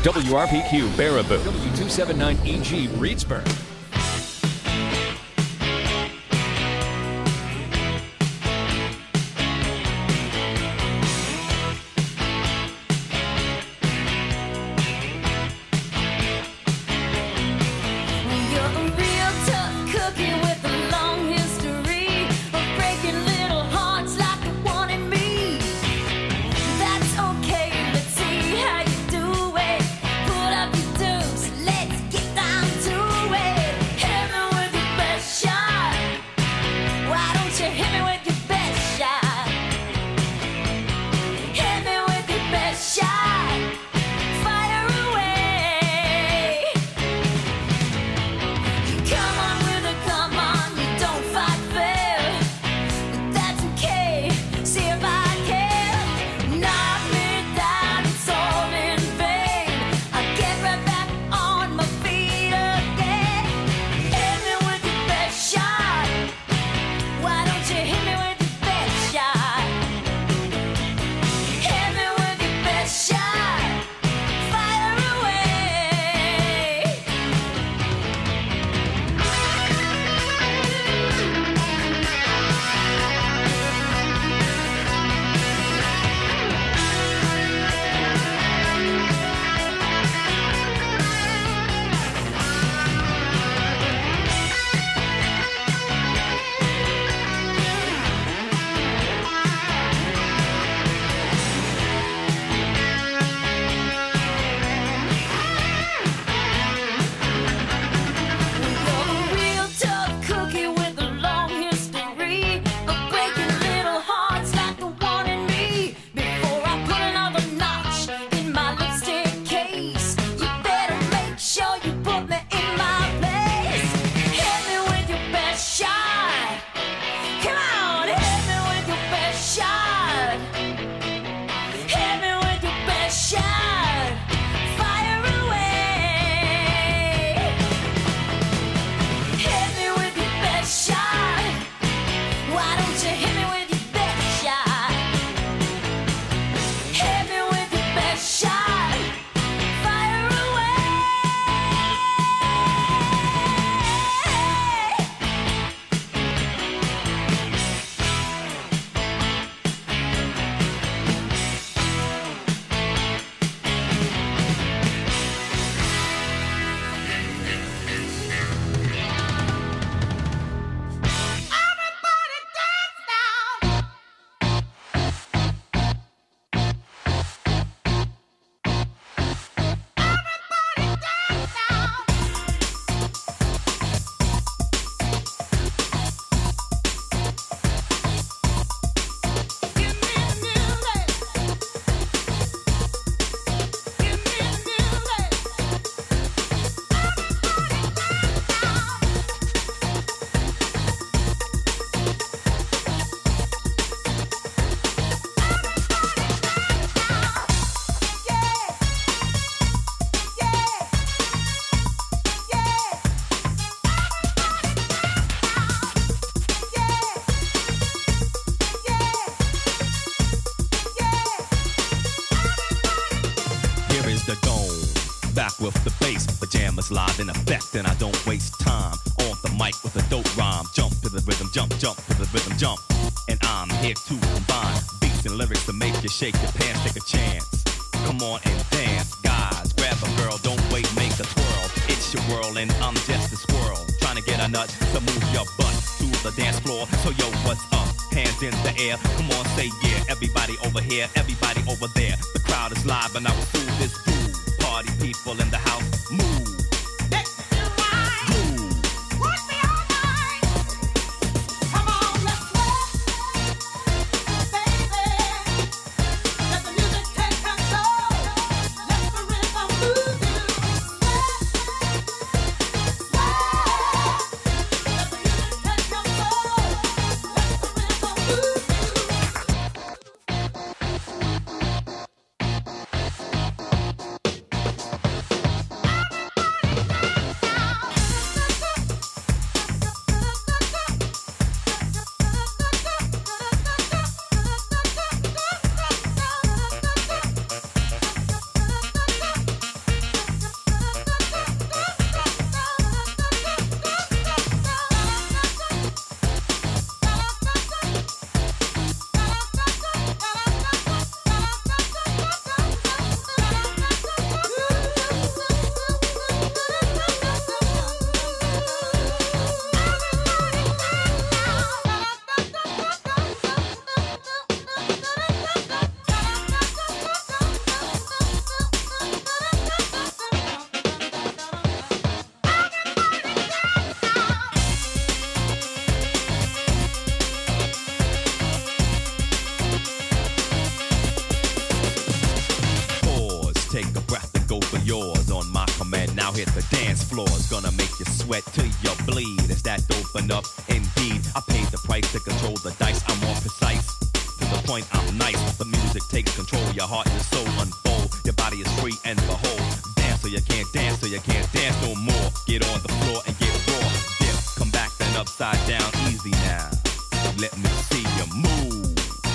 WRPQ Baraboo, W279EG Reedsburg. Back with the bass, pajamas live in effect, and I don't waste time on the mic with a dope rhyme. Jump to the rhythm, jump, jump to the rhythm, jump. And I'm here to combine beats and lyrics to make you shake your pants, take a chance. Come on and dance, guys, grab a girl, don't wait, make a twirl. It's your world and I'm just a squirrel, trying to get a nut to move your butt to the dance floor. So yo, what's up? Hands in the air, come on, say yeah. Everybody over here, everybody over there. The crowd is live and I will do this groove. Party people in the house, move. yours on my command. Now hit the dance floor. It's gonna make you sweat till you bleed. Is that dope enough? Indeed, I paid the price to control the dice. I'm more precise. To the point, I'm nice. The music takes control. Your heart and soul unfold. Your body is free and behold. Dance so you can't dance, so you can't dance no more. Get on the floor and get raw. Dip, come back then upside down. Easy now. Let me see you move.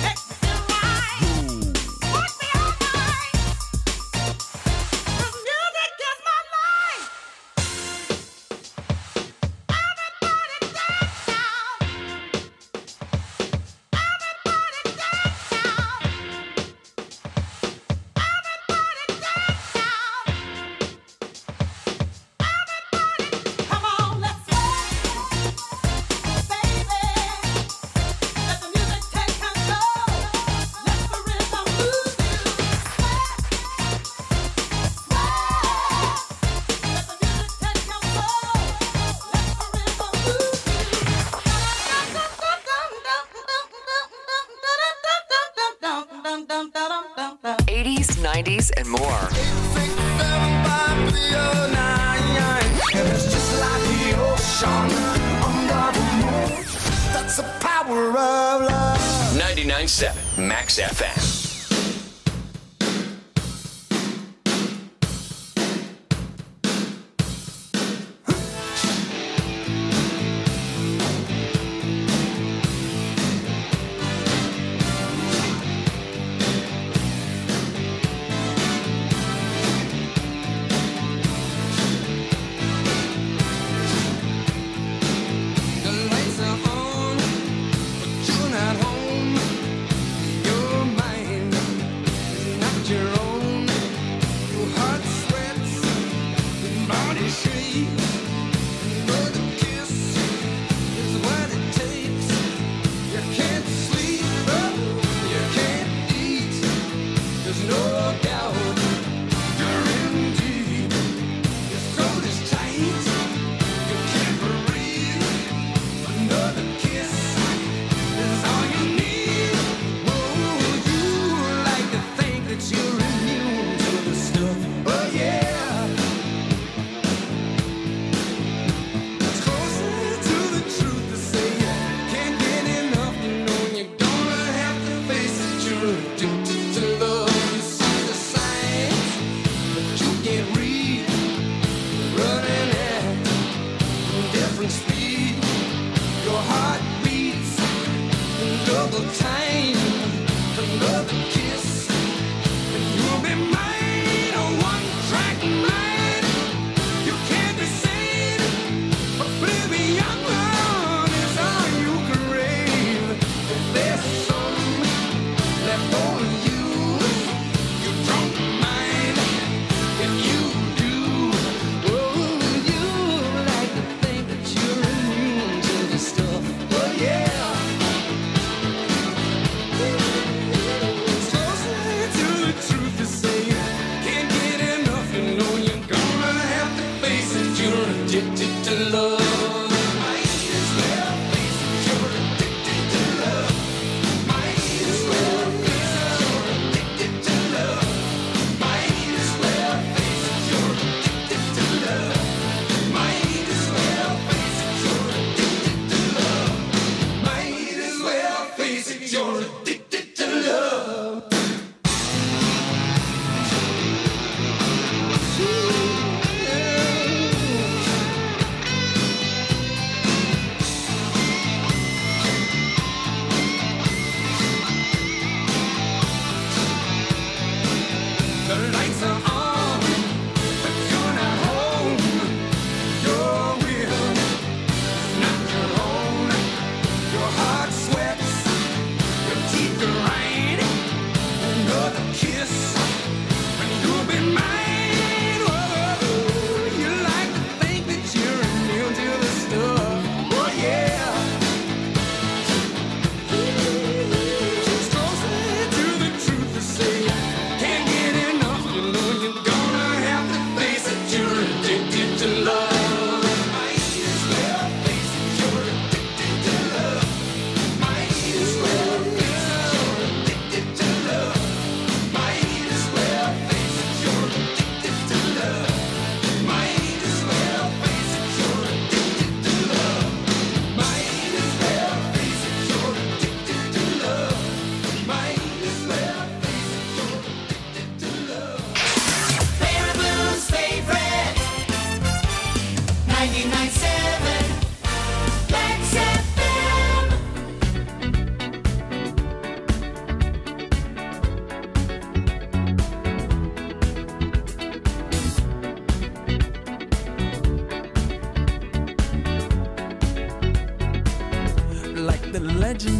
And more. It's just like the ocean under the moon. That's the power of love. 99.7 Max FM. Lights are on, but you're not home. You're mine.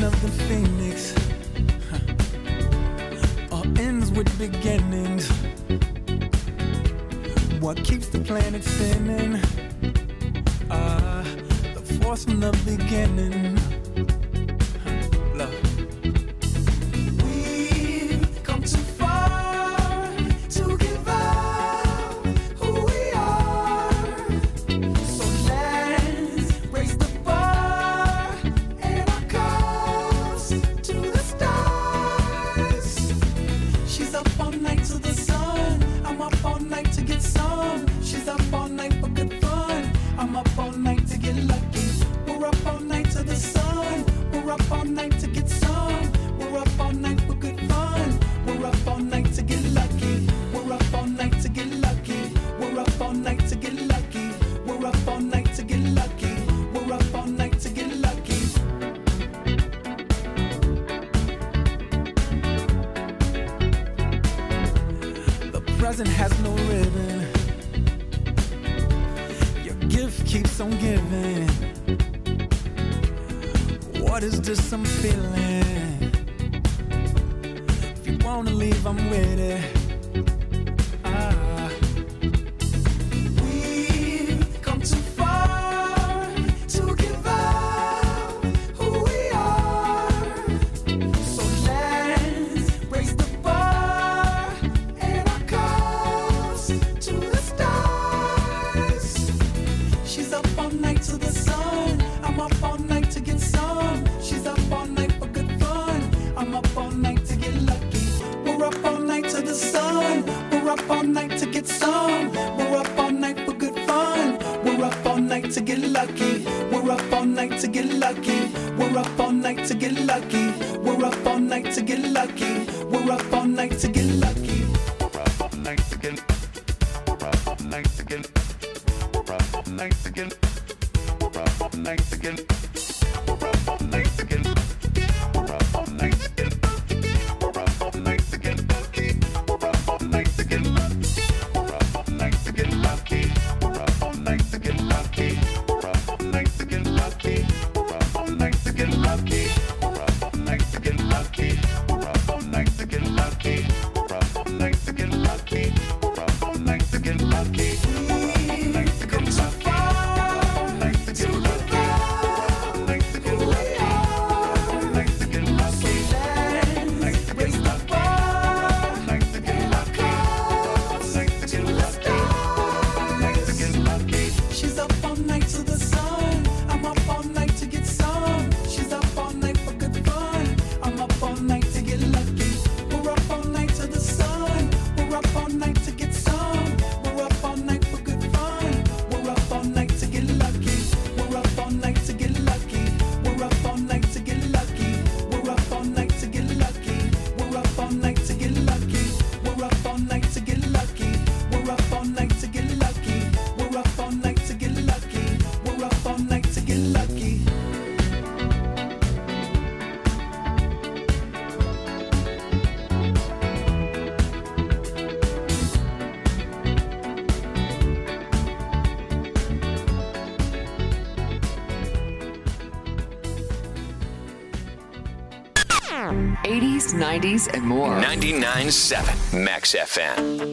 of the phoenix. All ends with beginnings. What keeps the planet spinning? The force from the beginning. Love. We've come too far to give up who we are. So let's raise the bar and our cups to the stars. She's up all night to the sun. I'm up all night to get some. She's up all night for good fun. I'm up all night to get lucky. We're up all night to the sun. We're up all night to get some. We're up all night for good fun. We're up all night to get lucky. We're up all night to get lucky. We're up all night to get lucky. We're up all night to get lucky. We're up all night to get lucky. The present has no ribbon. Your gift keeps on giving. What is this I'm feeling? If you wanna leave, I'm with it. We've come too far to give up who we are. So let's raise the bar and our cups to the stars. She's up all night to the sun. I'm up all night to get some. She's up all night for good fun. I'm up all night to get lucky. We're up all night to the sun. We're up all night to get some. We're up all night for good fun. We're up all night to get lucky. We're up all night to get lucky. We're up all night to get lucky. We're up all night to get lucky. We're up all night to get lucky. We're up all night to get. We're up all night to get. We're up all night to get. We're up all night to get. We're up all night to get. We're up all night to get. We're up all night to get. We're up all night to get. We're up all night to get lucky. We're up all night to get lucky. We're up all night to get lucky. We're up all night to get lucky. We're up all night to get lucky. We're up all night to get lucky. We're up all night to get lucky. We're up all night to get lucky. '80s, '90s, and more. 99.7 Max FM.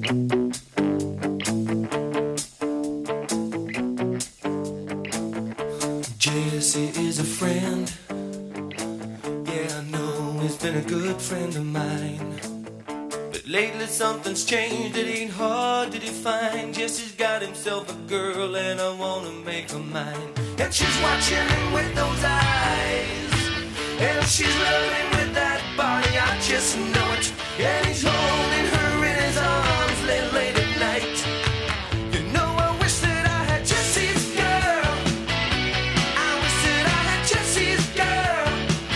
Jesse is a friend. Yeah, I know he's been a good friend of mine. But lately something's changed, it ain't hard to define. Jesse's got himself a girl and I wanna make her mine. And she's watching him with those eyes, and she's loving with that body, I just know it. And he's holding her in his arms late at night. You know I wish that I had Jesse's girl. I wish that I had Jesse's girl.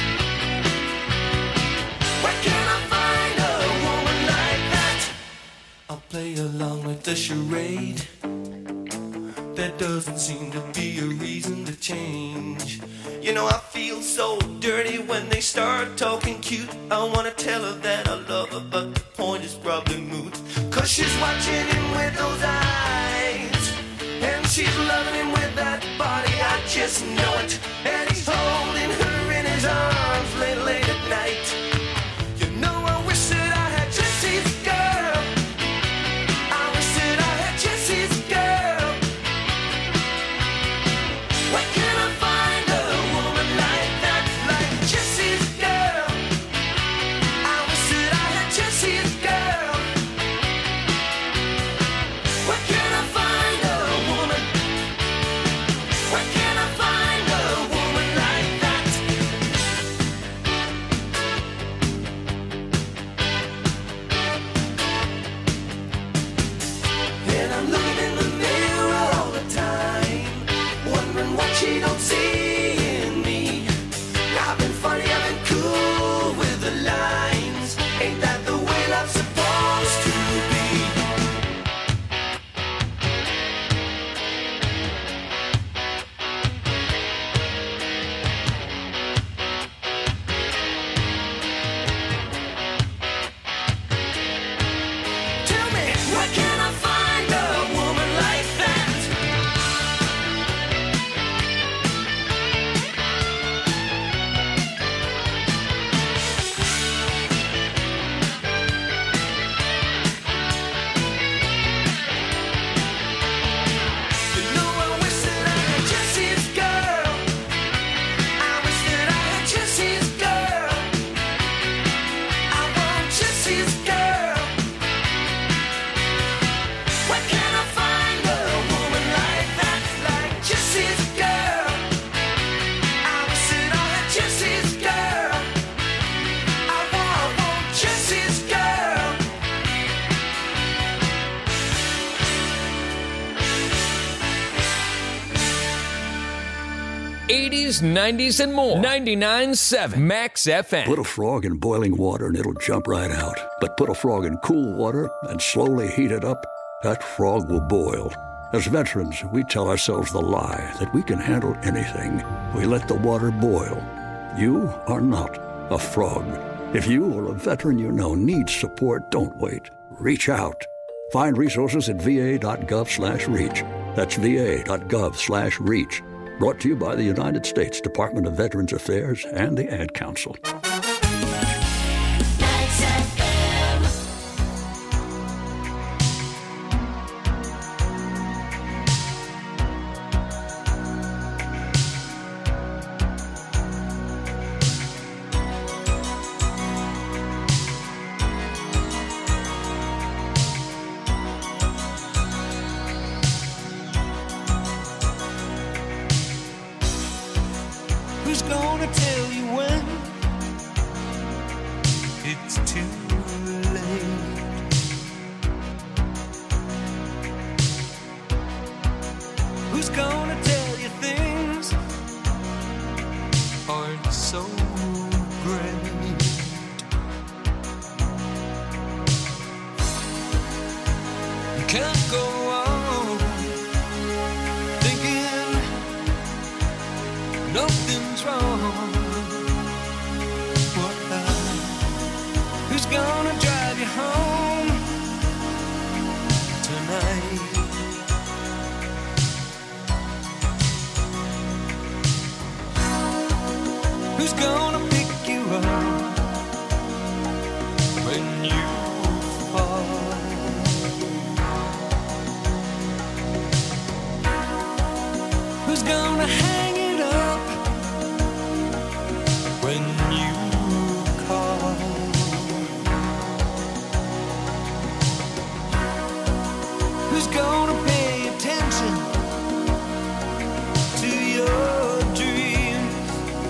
Where can I find a woman like that? I'll play along with the charade. There doesn't seem to be a reason to change. You know I feel so dirty when they start talking cute. I wanna tell her that I love her, but the point is probably moot. Cause she's watching him with those eyes, and she's loving him with that body, I just know it. And he's holding her in his arms 80s, 90s, and more. 99.7 Max FM. Put a frog in boiling water and it'll jump right out. But put a frog in cool water and slowly heat it up, that frog will boil. As veterans, we tell ourselves the lie that we can handle anything. We let the water boil. You are not a frog. If you or a veteran you know needs support, don't wait. Reach out. Find resources at va.gov/reach. That's va.gov/reach. Brought to you by the United States Department of Veterans Affairs and the Ad Council. Who's gonna tell you when it's too late? Who's gonna tell you things aren't so great? You can't go on thinking nothing's wrong. Who's gonna drive you home tonight? Who's gonna pick you up when you fall? Who's gonna hang it up when you call? Who's gonna pay attention to your dreams?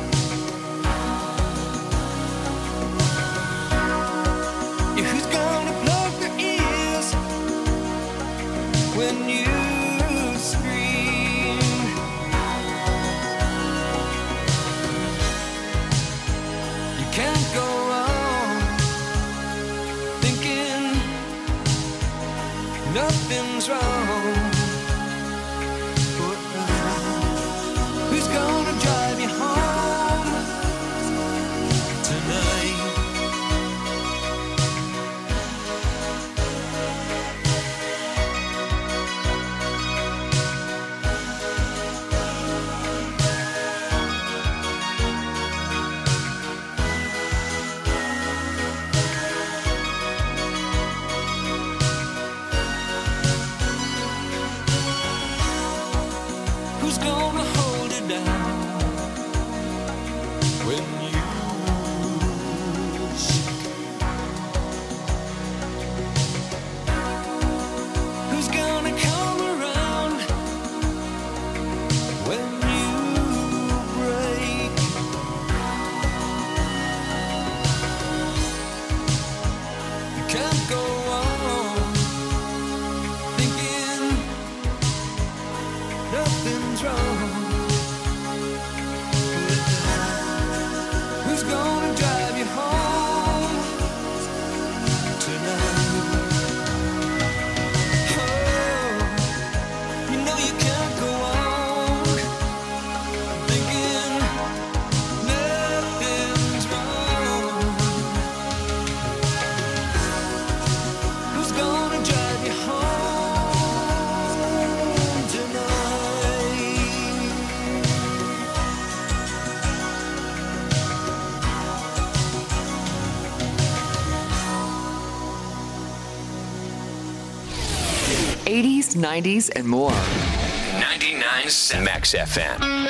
Yeah, who's gonna plug their ears when you scream? You can't go on thinking nothing's wrong. Who's gonna drive you home tonight? Who's gonna hold it down when you shake? Who's gonna come around when you break? You can't go on thinking nothing's wrong. Who's gonna drive you home tonight? Oh, you know you can't go on thinking nothing's wrong. Who's gonna drive you home tonight? 80s, 90s, and more. 99.7 Max FM.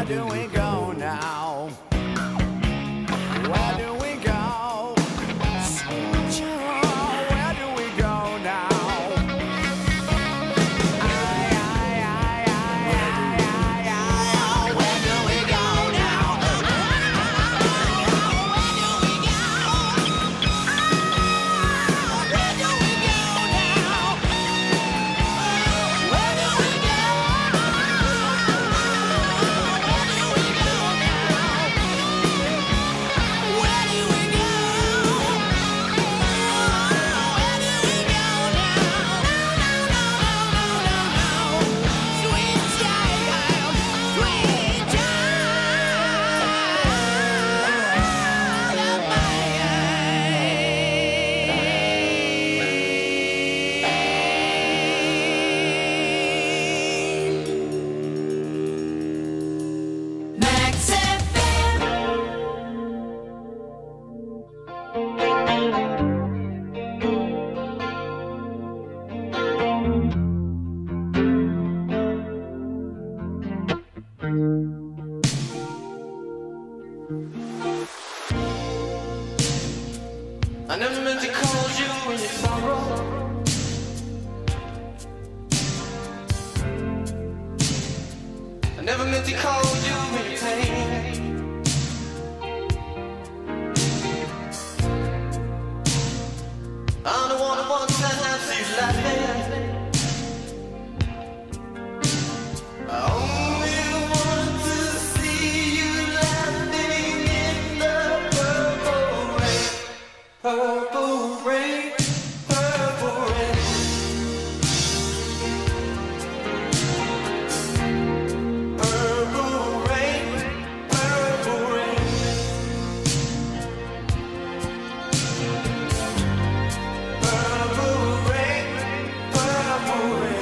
do we go now? Where do we go? Sweet child, where do we go now? Where do we go now? Max FM. I never meant to call you in your sorrow. I never meant to call you in your pain. I'm the one who wants to see you laughing. I only want to see you laughing in the purple rain. Purple rain, purple rain. Purple rain, purple rain. Purple rain, purple rain.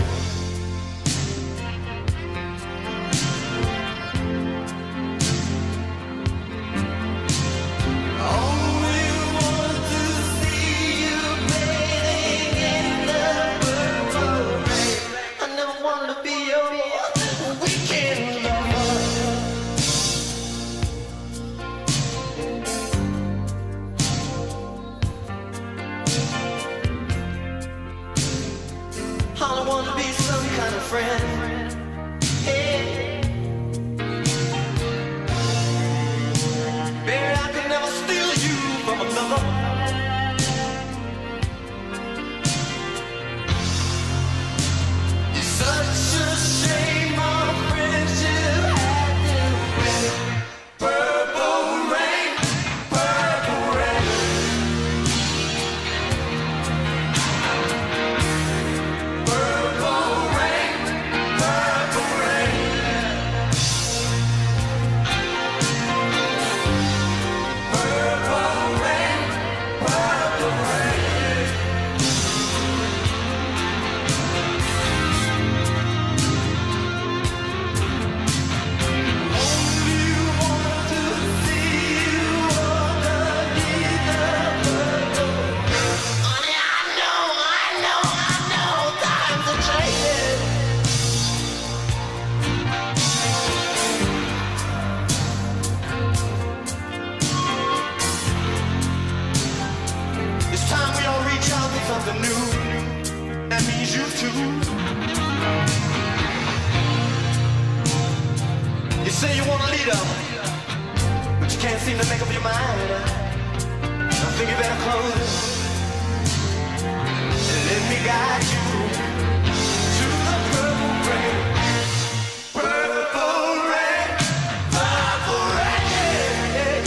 Only want to see you bathing in the purple rain. I never wanted to be your weekend lover. I don't want to be some kind of friend. Hey. Baby, I could never steal you from another. It's such a shame our friendship had to end. Purple rain, purple rain. Purple rain, purple rain. Purple rain, purple rain. Only want to see you underneath the purple rain. Honey, I know, times are changing. It's time we all reach out for something new. That means you too. You say you want a leader, but you can't seem to make up your mind. I think you better close it and let me guide you to the purple rain. Purple rain, purple rain.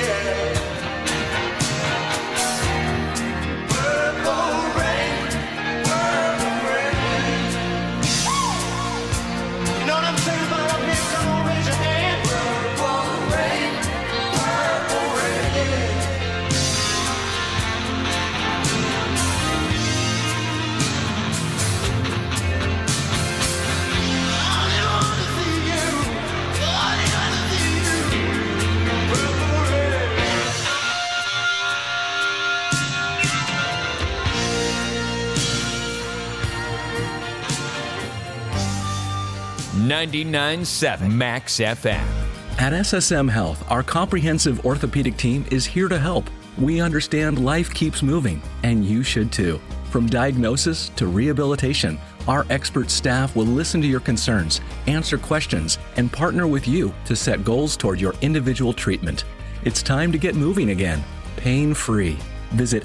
Purple rain, purple rain. You know what I'm saying about up here? Come on, raise your hand. Purple rain, purple rain. I want to see you. I want to see you. Purple rain. 99.7 Max FM. At SSM Health, our comprehensive orthopedic team is here to help. We understand life keeps moving, and you should too. From diagnosis to rehabilitation, our expert staff will listen to your concerns, answer questions, and partner with you to set goals toward your individual treatment. It's time to get moving again, pain-free. Visit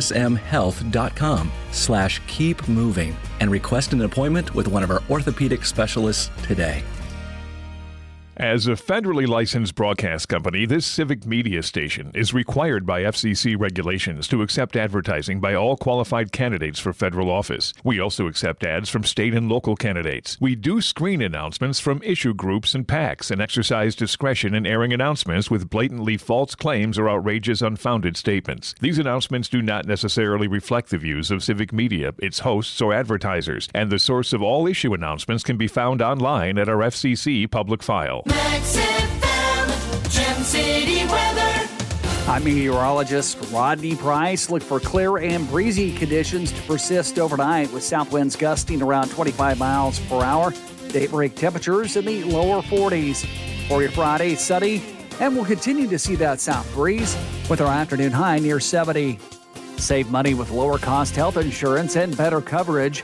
ssmhealth.com/keepmoving and request an appointment with one of our orthopedic specialists today. As a federally licensed broadcast company, this civic media station is required by FCC regulations to accept advertising by all qualified candidates for federal office. We also accept ads from state and local candidates. We do screen announcements from issue groups and PACs and exercise discretion in airing announcements with blatantly false claims or outrageous, unfounded statements. These announcements do not necessarily reflect the views of civic media, its hosts, or advertisers, and the source of all issue announcements can be found online at our FCC public file. Max FM, Gem City weather. I'm meteorologist Rodney Price. Look for clear and breezy conditions to persist overnight with south winds gusting around 25 miles per hour. Daybreak temperatures in the lower 40s. For your Friday, sunny, and we'll continue to see that south breeze with our afternoon high near 70. Save money with lower cost health insurance and better coverage.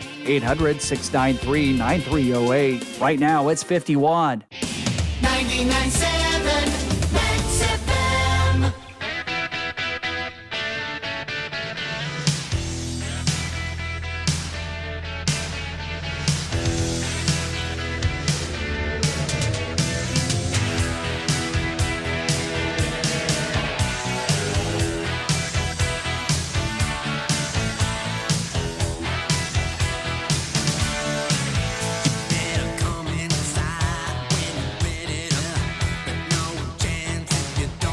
800-693-9308. Right now, it's 51. 99.7 Max FM. Come inside when you're ready to, but no chance if you don't.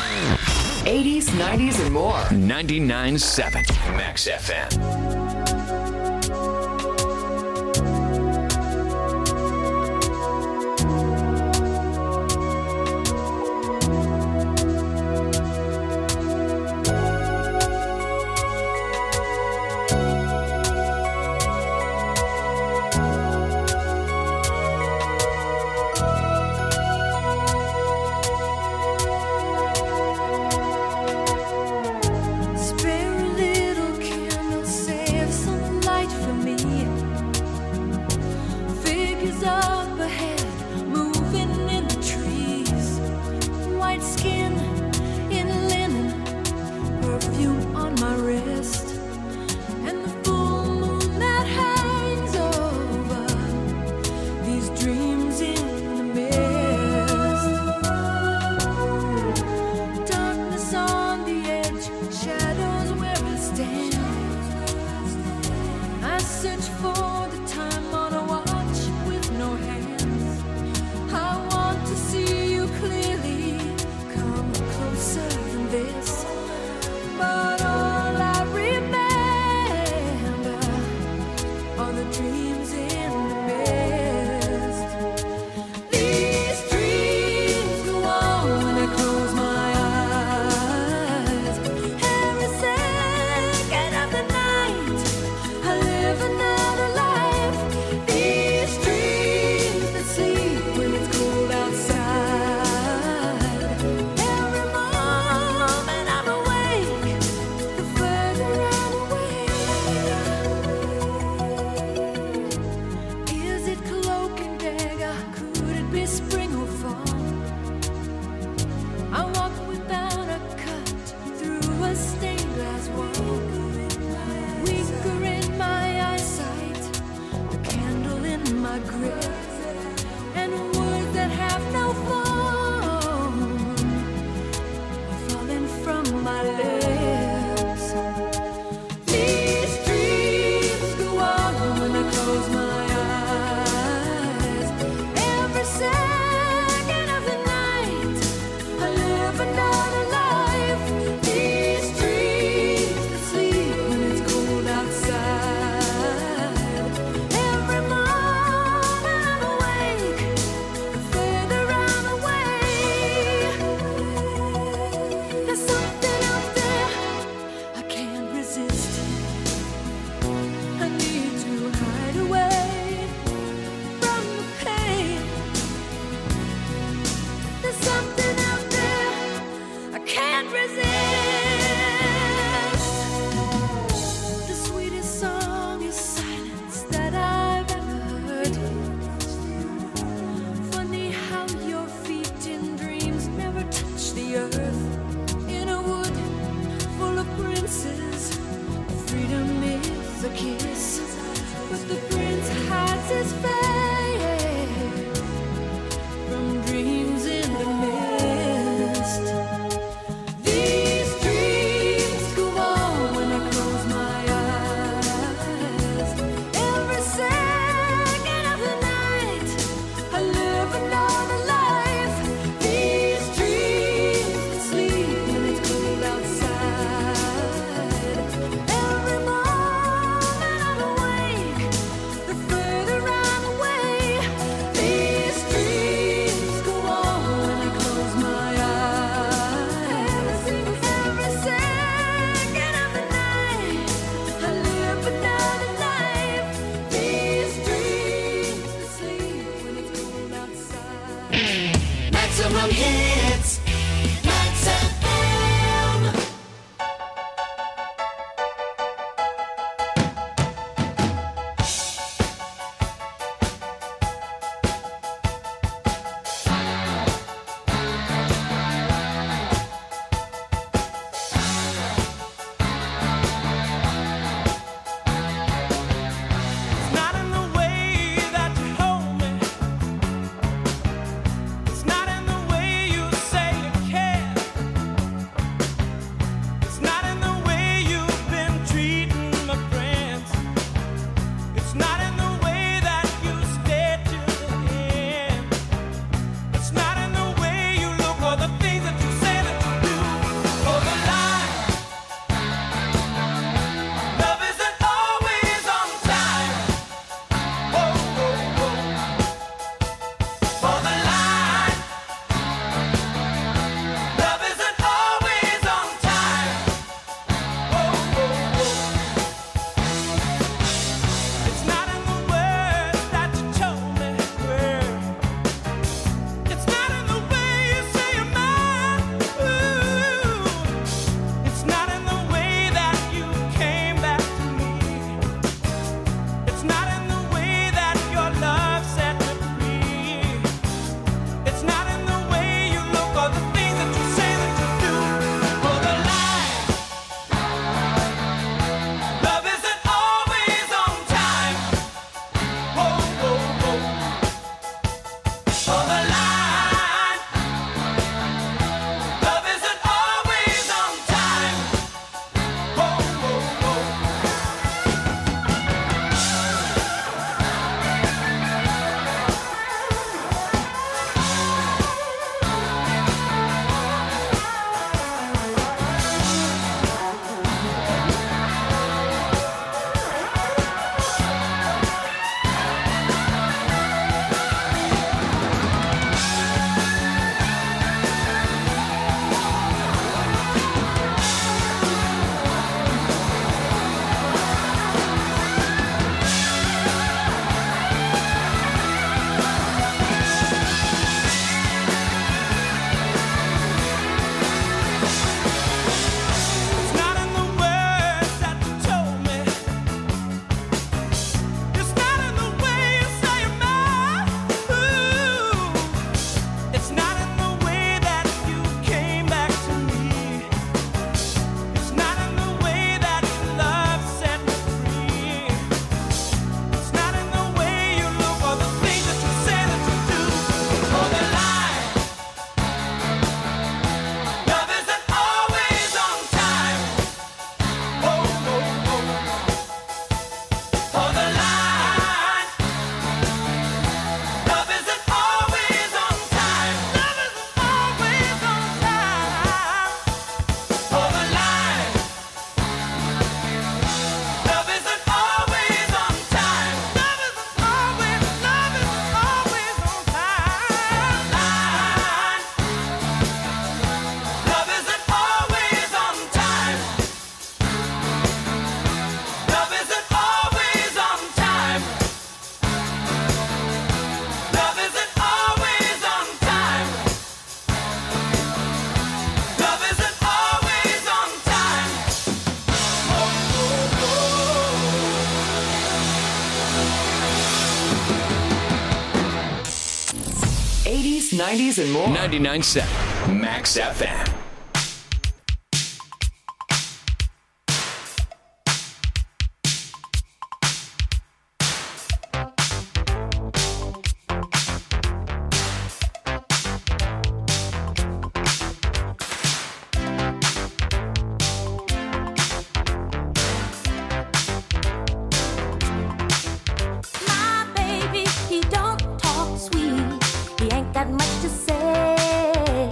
80s, 90s, and more. 99.7 Max FM. Spare a little candle, save some light for me. Figures up ahead, moving in the trees. White skin in linen, perfume on my wrist, and the full moon that hangs over these dreams in the mist. Darkness on the edge, shadows where I stand. I search for the time on a watch with no hands. I want to see you clearly, come closer than this. But all I remember are the dreams in the mist. These dreams go on when I close my eyes. Every second of the night, I live another life. These dreams that sleep when it's cold outside. Every moment I'm awake, the further I'm away. Is it cloak and dagger? Could it be spring or fall? I walk without a cut through a stained glass wall. Weaker in my eyesight, a candle in my grip, and words that have no form are falling from my lips. These dreams go on when I close my eyes. Every second of the night, I live another life. These dreams that sleep when it's cold outside. Every moment I'm awake, the further I'm away. There's something out there I can't resist. I need to hide away from the pain. There's something out there I can't resist. The sweetest song is silence that I've ever heard. Funny how your feet in dreams never touch the earth. In a wood full of princes, freedom is a kiss, but the prince hides his face from dreams in the mist. These dreams go on when I close my eyes. Every second of the night, I live another life. These dreams that sleep when it's cold outside. Every moment I'm awake, the further I'm away. These dreams go on when I close my eyes. Every second of the night, I live another life. These dreams that sleep when it's cold outside. Maximum hits, Max FM. It's not in the way that you hold me. It's not in the way you 90s and more. 99.7 Max FM. My baby, he don't talk sweet. He ain't got much to say.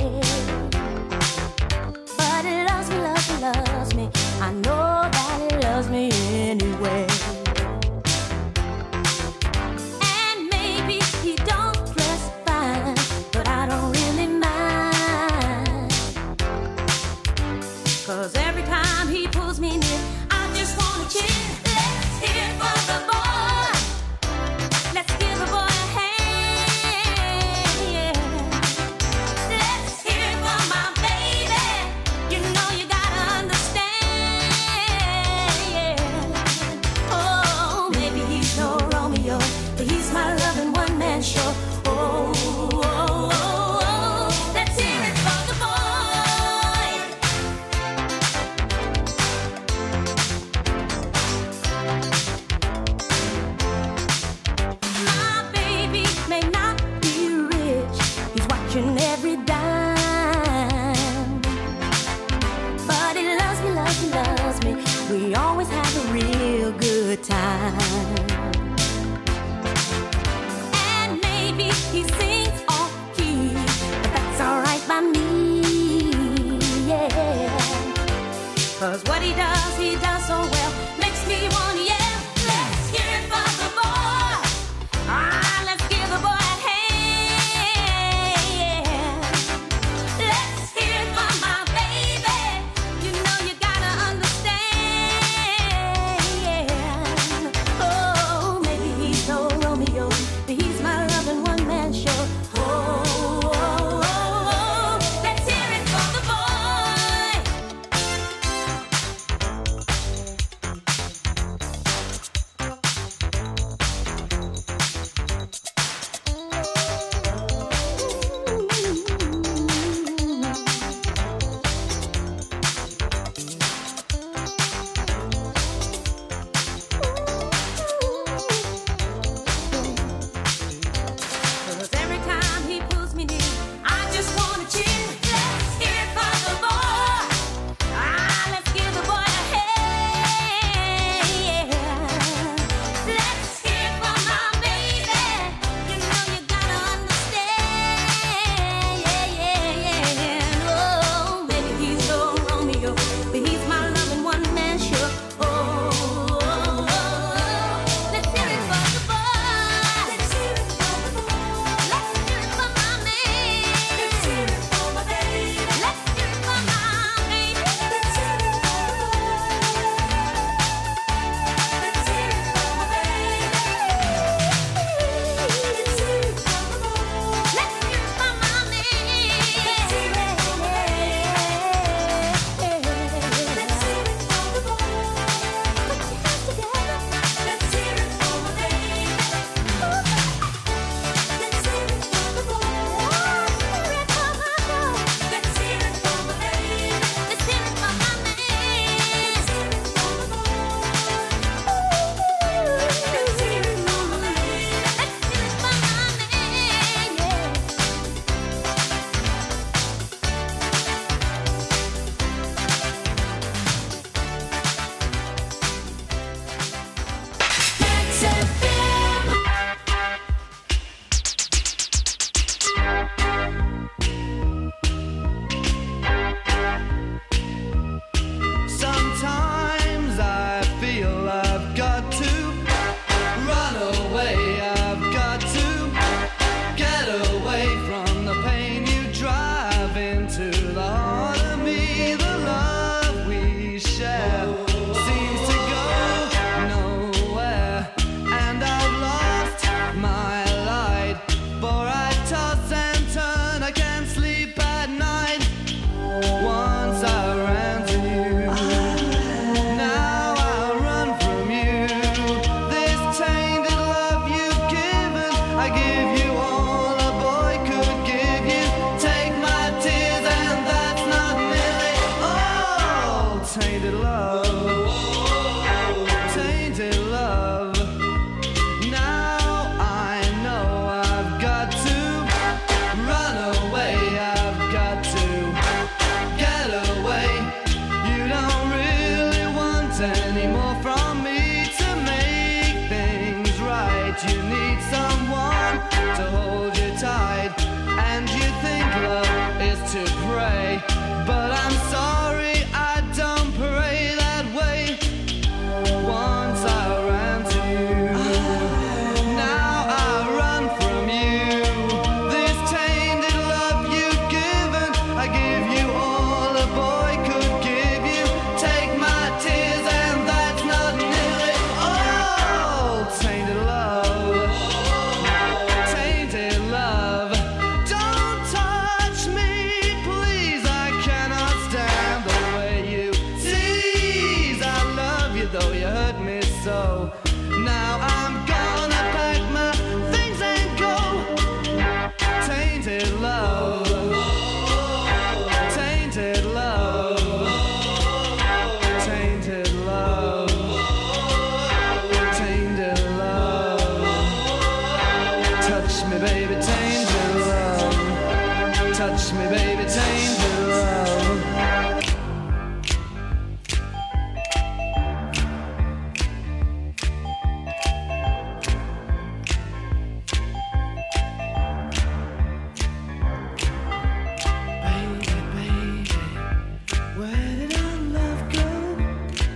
But he loves me, loves me, loves me. I know that he loves me anyway. And maybe he don't dress fine, but I don't really mind. 'Cause every time he pulls me near, I just wanna cheer. Let's hear it for the boy. Let's give the boy a hand, yeah. Let's hear it for my baby. You know you gotta understand, yeah. Oh, maybe he's no Romeo, but he's my loving one-man show. Oh, oh, oh, oh. Let's hear it for the boy. My baby may not be rich, he's watching every dime. But he loves me, loves me, loves me. We always have a real good time. And maybe he sings off key, but that's alright by me, yeah. 'Cause what he does so well, makes me wanna yell. Let's hear it for the boy. Ah, let's give the boy a hand, yeah. Let's hear it for my baby. You know you gotta understand, yeah. Oh, maybe he's no Romeo, but he's my loving one-man show. Oh, oh, oh, oh. Let's hear it for the boy. Cause every time he pulls me near, I just wanna cheer. Let's hear it for the boy. Ah, let's give the boy a hand, yeah. Let's hear it for my baby. You know you gotta understand, yeah. Oh, maybe he's no Romeo, but he's my loving one-man show. Oh, oh, oh, oh. Let's hear it for the boy. Let's hear it for the boy. Let's hear it for my man. Let's hear it for my baby. Let's hear it for my baby. Let's hear it for the boy. Let's hear it for my baby. Let's hear it for the boy. Let's hear it for my man. Let's hear it for my baby. Let's hear it for the boy. Put your hands together. Let's hear it for my baby. Let's hear it for the boy. Hear it for my boy. Let's hear it for my baby. Let's hear it for my man. Let's hear it for the boy. Let's hear it for my baby. Let's hear it for my man, yeah. Max FM. Sometimes I feel I've got to run away. I've got to get away from the pain you drive into the heart of me. The love we share seems to go nowhere, and I've lost my light. For I toss and turn, I can't sleep at night. Once I ran to you, now I run from you. This tainted love you've given, I give you all a boy could give you. way. But I'm sorry, I don't pray that way. Once I ran to you, now I run from you. This tainted love you've given, I give you all a boy could give you. Take my tears and that's not nearly all. Tainted love, tainted love. Don't touch me, please, I cannot stand the way you tease. I love you though you hurt me so. Now I'm gonna pack my things and go. Tainted love, tainted love, tainted love, tainted love. Touch me, baby, tainted love. Touch me, baby, tainted love. Baby, baby, where